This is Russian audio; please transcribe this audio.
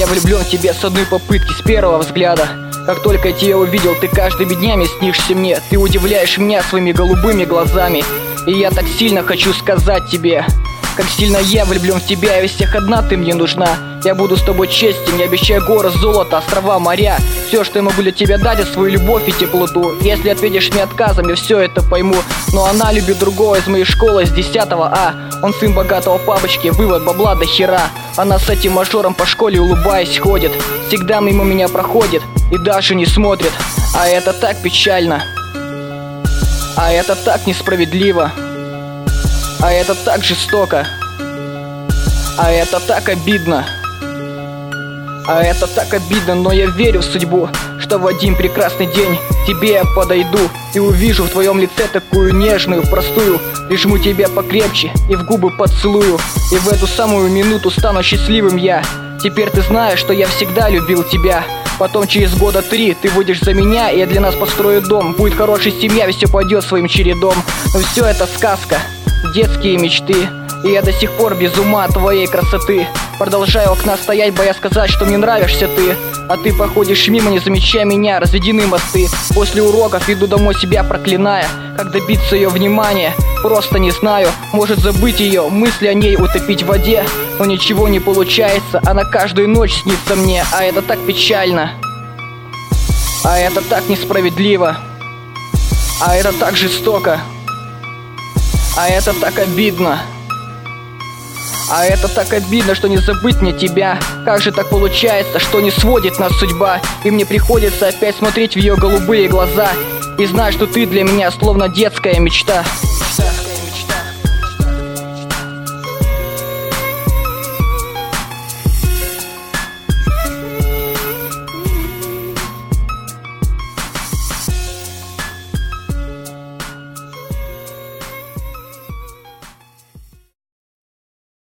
я влюблен в тебя с одной попытки, с первого взгляда. Как только я тебя увидел, ты каждыми днями снишься мне. Ты удивляешь меня своими голубыми глазами. И я так сильно хочу сказать тебе, как сильно я влюблен в тебя, и из всех одна ты мне нужна. Я буду с тобой честен, я обещаю горы, золото, острова, моря. Все, что я могу для тебя дать, это свою любовь и теплоту. Если ответишь мне отказом, я все это пойму. Но она любит другого из моей школы, с 10 А. Он сын богатого папочки, вывод бабла до хера. Она с этим мажором по школе улыбаясь ходит, всегда мимо меня проходит и даже не смотрит. А это так печально, а это так несправедливо, а это так жестоко, а это так обидно, а это так обидно. Но я верю в судьбу, что в один прекрасный день к тебе я подойду и увижу в твоем лице такую нежную, простую. Прижму тебя покрепче и в губы поцелую, и в эту самую минуту стану счастливым я. Теперь ты знаешь, что я всегда любил тебя. Потом через года 3 ты выйдешь за меня, и я для нас построю дом. Будет хорошая семья, и все пойдет своим чередом. Но все это сказка, детские мечты, и я до сих пор без ума от твоей красоты. Продолжаю у окна стоять, боясь сказать, что мне нравишься ты. А ты проходишь мимо, не замечая меня, разведены мосты. После уроков иду домой, себя проклиная. Как добиться ее внимания, просто не знаю. Может забыть ее, мысли о ней утопить в воде. Но ничего не получается, она каждую ночь снится мне. А это так печально, а это так несправедливо, а это так жестоко, а это так обидно. А это так обидно, что не забыть мне тебя. Как же так получается, что не сводит нас судьба, и мне приходится опять смотреть в ее голубые глаза и знать, что ты для меня словно детская мечта.